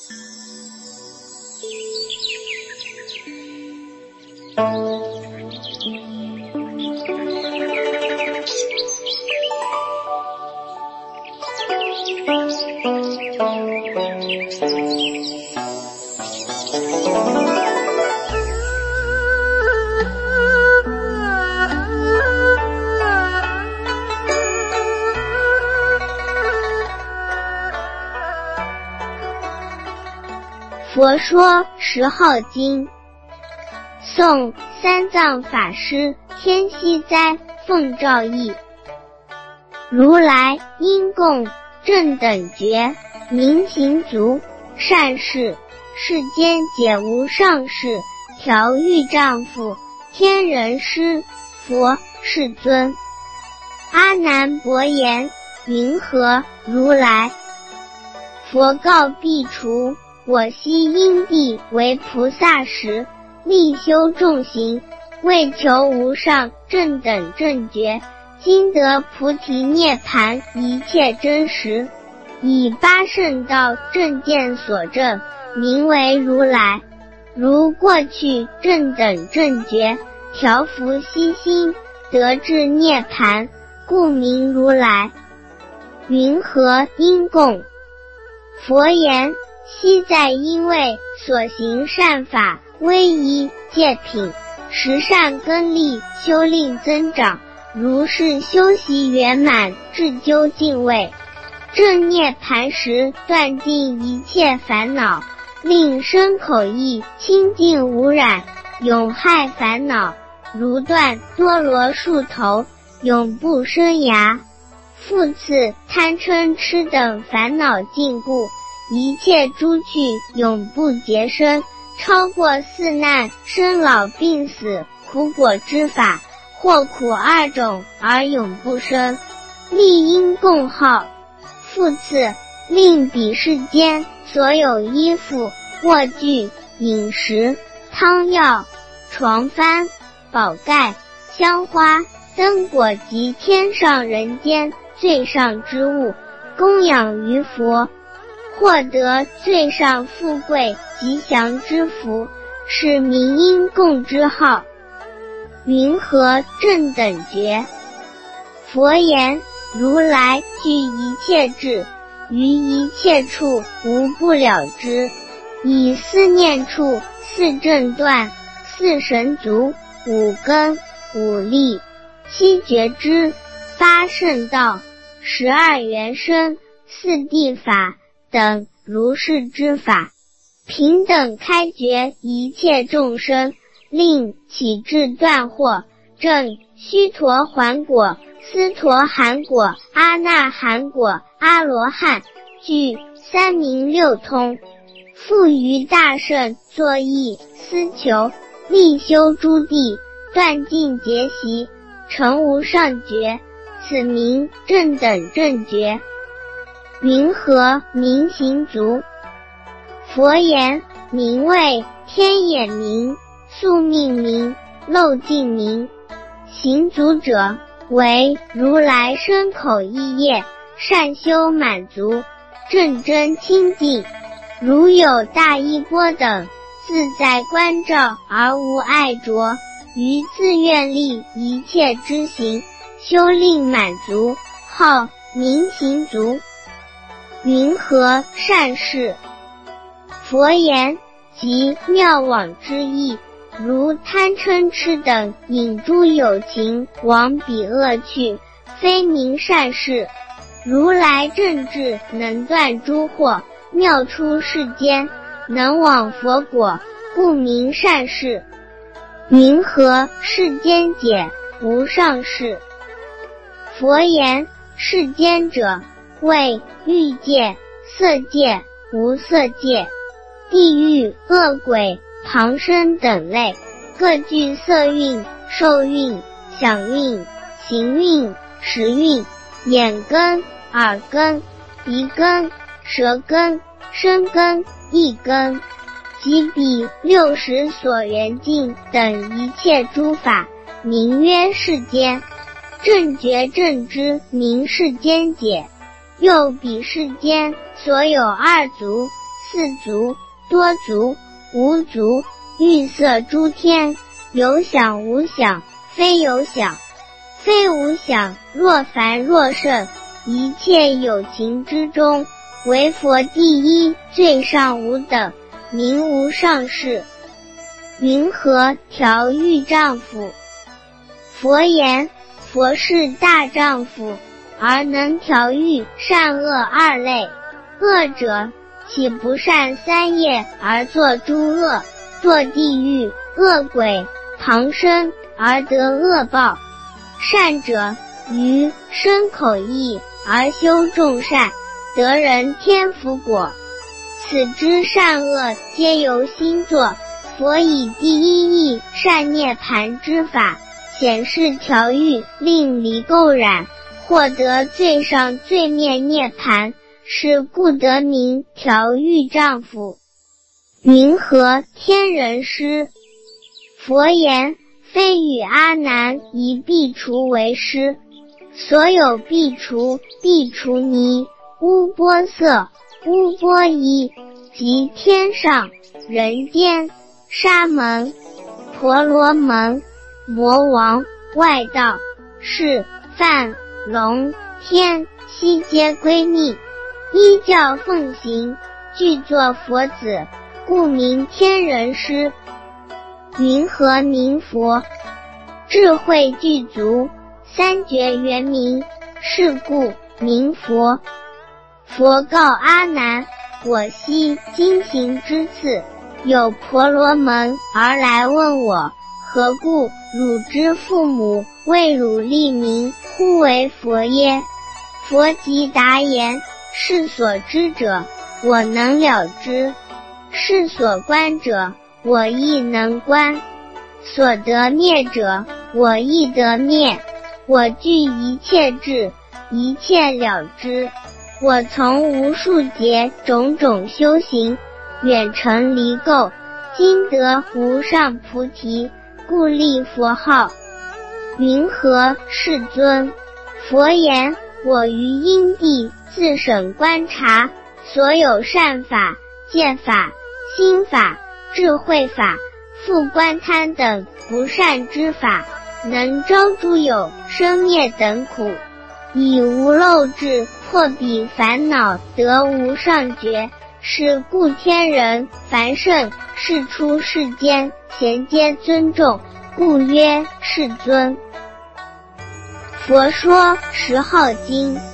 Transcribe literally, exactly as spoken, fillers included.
佛说十号经，宋三藏法师天溪斋奉诏译。如来因供正等觉，明行足，善事，世间解无上士，调御丈夫，天人师，佛世尊。阿难伯言，云何如来？佛告苾芻，我昔因地为菩萨时，力修众行，为求无上正等正觉，今得菩提涅盘一切真实，以八圣道正见所证，名为如来。如过去正等正觉，调伏悉心，得至涅盘，故名如来。云何因供？佛言，昔在因为所行善法，威仪戒品，十善根力修令增长，如是修习圆满，至究尽位，正涅盘时，断尽一切烦恼，令身口意清净无染，永害烦恼，如断多罗树头，永不生芽。复次贪嗔痴等烦恼尽故，一切诸趣永不结生，超过四难生老病死苦果之法，或苦二种而永不生，立因共号。复次令彼世间所有衣服、卧具、饮食、汤药、床幡、宝盖、香花、灯果及天上人间最上之物，供养于佛，获得最上富贵吉祥之福，是名因供之号。云何正等觉？佛言，如来具一切智，于一切处无不了之，以四念处、四正断、四神足、五根、五力、七觉支、八圣道、十二缘生、四谛法等如是之法，平等开觉一切众生，令起至断惑，证须陀洹果、斯陀含果、阿那含果、阿罗汉，具三明六通，复于大圣作意思求，力修诸地，断尽结习，成无上觉，此名正等正觉。云何明行足？佛言，名为天眼明、宿命明、漏尽明。行足者，为如来身口意业善修满足，正真清净，如有大衣钵等，自在观照而无碍着，于自愿力一切之行，修令满足，号明行足。云何善事？佛言，即妙网之意，如贪嗔痴等引诸有情往彼恶趣，非名善事。如来正智能断诸惑，妙出世间，能往佛果，故名善事。云何世间解无上士？佛言，世间者，为欲界、色界、无色界、地狱、恶鬼、旁生等类，各具色蕴、受蕴、想蕴、行蕴、识蕴、眼根、耳根、鼻根、舌根、身根、意根，及彼六识所缘境等一切诸法，名曰世间。正觉正知名世间解。又彼世间所有二足、 四足、多足、无足，欲色诸天，有想无想，非有想，非无想。若凡若圣，一切有情之中，唯佛第一，最上无等，名无上士。云何调御丈夫？佛言：佛是大丈夫，而能调御善恶二类。恶者，岂不善三业而作诸恶，堕地狱、恶鬼、旁生而得恶报；善者，于身口意而修众善，得人天福果。此之善恶皆由心作。佛以第一义善涅盘之法，显示调御，令离垢染，获得最上最灭涅盘，是故得名调御丈夫。云何天人师？佛言：非与阿难以壁除为师。所有壁除、壁除尼、乌波色、乌波夷，即天上、人间、沙门、婆罗门、魔王、外道、释、梵、龙、天，悉皆归逆，依教奉行，具作佛子，故名天人师。云何名佛？智慧具足，三觉圆明，是故名佛。佛告阿难：我昔经行之次，有婆罗门而来问我，何故汝之父母为汝立名，呼为佛耶？佛即答言：世所知者，我能了之；世所观者，我亦能观；所得灭者，我亦得灭。我具一切智，一切了之。我从无数劫种种修行，远成离垢，今得无上菩提，故立佛号。云何世尊？佛言：我于因地自省观察，所有善法、戒法、心法、智慧法、复观贪等不善之法，能招诸有生灭等苦，以无漏智破彼烦恼，得无上觉。是故天人凡圣世出世间，贤皆尊重，故曰世尊。佛说十号经。